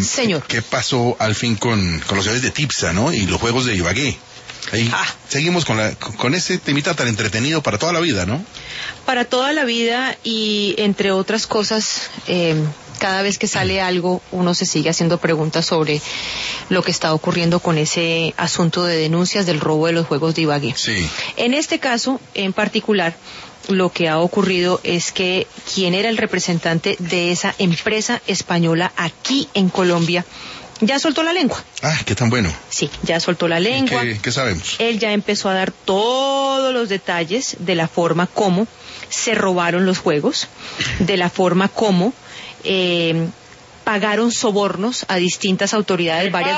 Señor. ¿Qué pasó al fin con los señores de Tipsa, ¿no? Y los juegos de Ibagué. Ahí seguimos con ese temita tan entretenido para toda la vida, ¿no? Para toda la vida y entre otras cosas, cada vez que sale algo, uno se sigue haciendo preguntas sobre lo que está ocurriendo con ese asunto de denuncias del robo de los juegos de Ibagué. Sí. En este caso, en particular, lo que ha ocurrido es que quien era el representante de esa empresa española aquí en Colombia ya soltó la lengua. Ah, qué tan bueno. Sí, ya soltó la lengua. ¿Qué sabemos? Él ya empezó a dar todos los detalles de la forma como se robaron los juegos, de la forma como pagaron sobornos a distintas autoridades, varias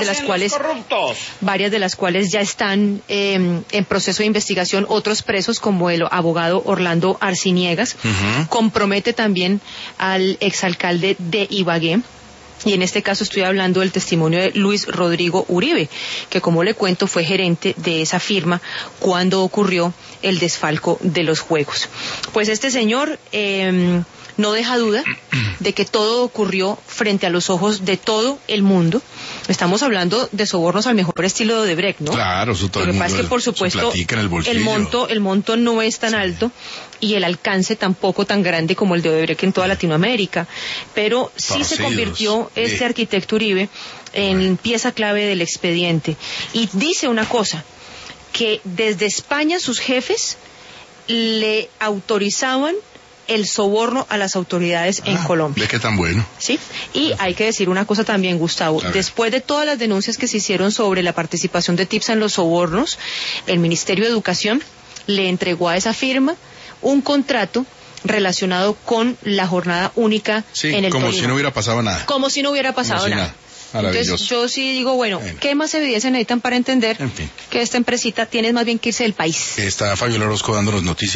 de las cuales ya están en proceso de investigación, otros presos como el abogado Orlando Arciniegas. Compromete también al exalcalde de Ibagué. Y en este caso estoy hablando del testimonio de Luis Rodrigo Uribe, que como le cuento fue gerente de esa firma cuando ocurrió el desfalco de los juegos. Pues este señor no deja duda de que todo ocurrió frente a los ojos de todo el mundo. Estamos hablando de sobornos al mejor estilo de Odebrecht, ¿no? Claro, eso todo el mundo. Lo que pasa es que, por supuesto, el monto no es tan alto y el alcance tampoco tan grande como el de Odebrecht en toda Latinoamérica. Pero sí se convirtió este arquitecto Uribe en pieza clave del expediente. Y dice una cosa, que desde España sus jefes le autorizaban el soborno a las autoridades en Colombia. ¿Ve qué tan bueno? Sí, y hay que decir una cosa también, Gustavo. Después de todas las denuncias que se hicieron sobre la participación de Tipsa en los sobornos, el Ministerio de Educación le entregó a esa firma un contrato relacionado con la jornada única en el como Tolima. Si no hubiera pasado nada. Como si no hubiera pasado nada. Entonces yo sí digo, bueno, ¿qué más evidencia necesitan para entender que esta empresita tiene más bien que irse del país? Está Fabiola Orozco dándonos noticias.